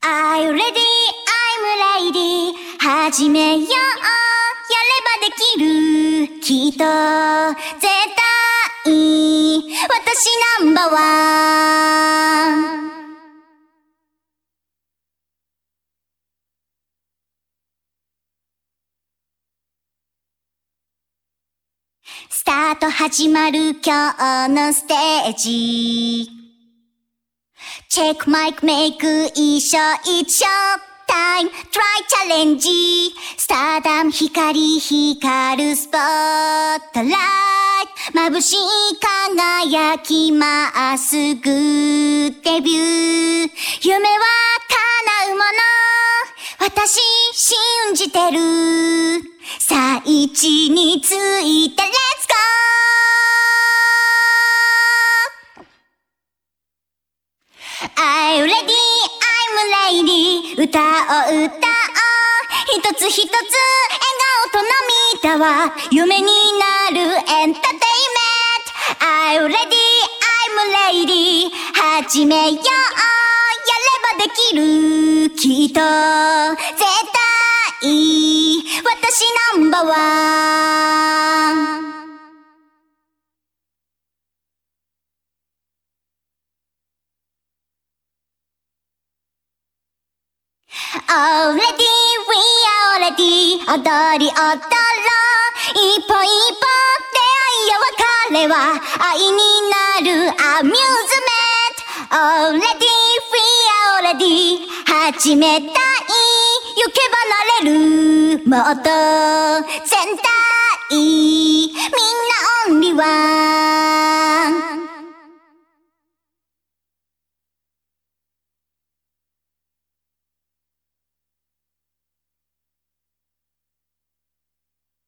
I'm ready, I'm ready 始めようやればできるきっと絶対私ナンバーワンスタート始まる今日のステージチェックマイクメイク一緒一緒タイムトライチャレンジスターダム光るスポットライト眩しい輝きまっすぐデビュー夢は叶うもの私信じてるさあ位置についてレッツゴーI'm ready, I'm ready 歌を歌おう一つ一つ笑顔と涙は夢になるエンターテインメント I'm ready, I'm ready 始めようやればできるきっと絶対私ナンバーワンAlready, we are already 踊り踊ろう一歩一歩出会いや別れは愛になる Amusement Already, we are already 始めたい行けばなれるもっと全体みんなオンリーワン